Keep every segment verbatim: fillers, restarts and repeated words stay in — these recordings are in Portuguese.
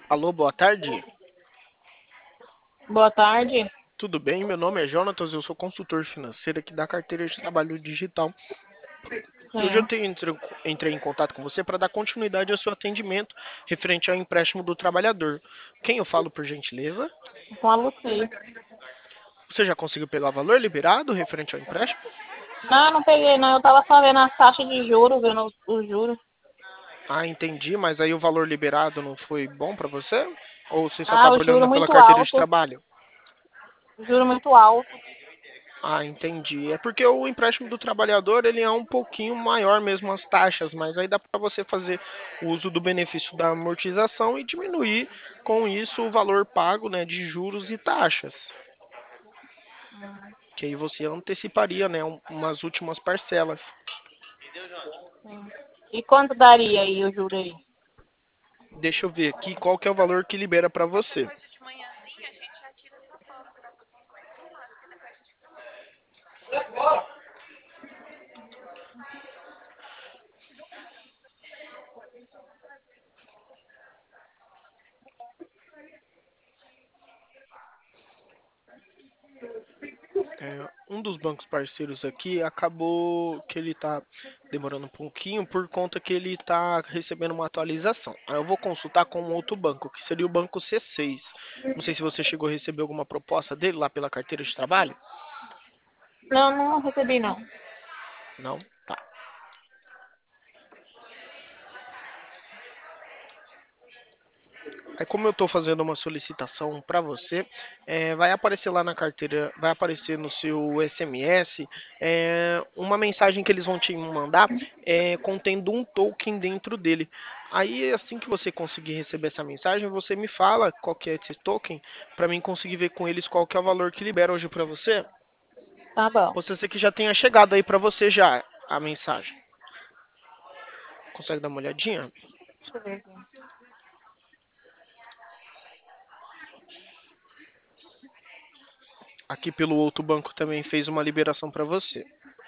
Alô, boa tarde. Boa tarde. Tudo bem? Meu nome é Jonatas, eu sou consultor financeiro aqui da carteira de trabalho digital. E hoje eu Sim. tenho, entre- entrei em contato com você para dar continuidade ao seu atendimento referente ao empréstimo do trabalhador. Quem eu falo, por gentileza? Com a Lucy. Você já conseguiu pegar o valor liberado referente ao empréstimo? Não, não peguei não. Eu tava só vendo as taxas de juros, vendo os os juros. Ah, entendi, mas aí o valor liberado não foi bom para você? Ou você só Ah, estava o juro olhando pela muito carteira de alto. trabalho? O juro muito alto. Ah, entendi. É porque o empréstimo do trabalhador ele é um pouquinho maior mesmo as taxas, mas aí dá para você fazer uso do benefício da amortização e diminuir com isso o valor pago, né, de juros e taxas, Hum, que aí você anteciparia, né, um- umas últimas parcelas. sim. E quanto daria aí o juro aí? Deixa eu ver aqui qual que é o valor que libera para você. É, um dos bancos parceiros aqui acabou que ele está demorando um pouquinho por conta que ele está recebendo uma atualização. Aí eu vou consultar com um outro banco, que seria o banco C seis. Não sei se você chegou a receber alguma proposta dele lá pela carteira de trabalho. Não, não recebi não. Não? Tá. Aí como eu estou fazendo uma solicitação para você, é, vai aparecer lá na carteira, vai aparecer no seu S M S é, uma mensagem que eles vão te mandar é, contendo um token dentro dele. Aí assim que você conseguir receber essa mensagem, você me fala qual que é esse token para mim conseguir ver com eles qual que é o valor que libera hoje para você. Tá bom. Pode ser que já tenha chegado aí para você já a mensagem. Consegue dar uma olhadinha? Deixa eu ver aqui. Aqui pelo outro banco também fez uma liberação para você.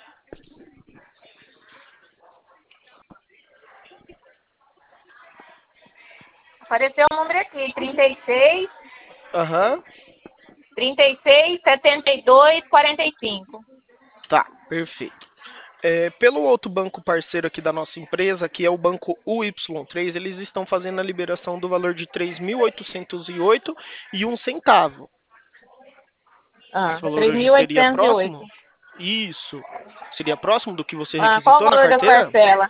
Apareceu o número aqui, trinta e seis, Aham. trinta e seis, setenta e dois, quarenta e cinco. Tá, perfeito. É, pelo outro banco parceiro aqui da nossa empresa, que é o banco U Y três, eles estão fazendo a liberação do valor de três mil oitocentos e oito e um centavo. Ah, Esse valor três hoje mil seria oitocentos e oito. próximo? Isso. Seria próximo do que você Ah, qual o requisitou na valor das carteira? parcelas?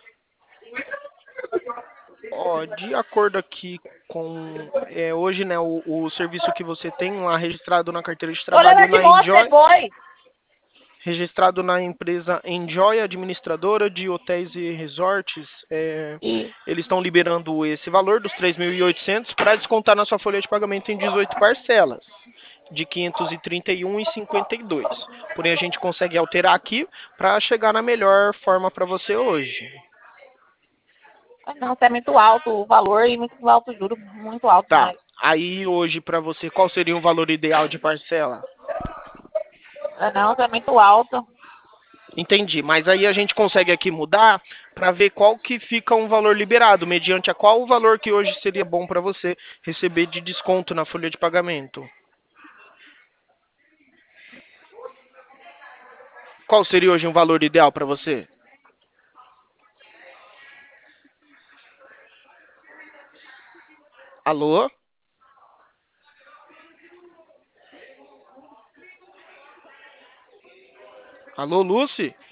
Ó, de acordo aqui com é, hoje, né, o, o serviço que você tem lá registrado na carteira de Olha lá trabalho de na moto Enjoy, depois. registrado na empresa Enjoy, administradora de hotéis e resorts. É, E, eles estão liberando esse valor dos três mil e oitocentos para descontar na sua folha de pagamento em dezoito parcelas de quinhentos e trinta e um e cinquenta e dois. Porém a gente consegue alterar aqui para chegar na melhor forma para você hoje. ah, não, isso é muito alto o valor e muito alto o juro, muito alto Tá. demais. Aí hoje para você qual seria o valor ideal de parcela? Ah, não, isso é muito alto. Entendi, mas aí a gente consegue aqui mudar para ver qual que fica um valor liberado, mediante a qual o valor que hoje seria bom para você receber de desconto na folha de pagamento. Qual seria hoje um valor ideal para você? Alô? Alô, Lucy?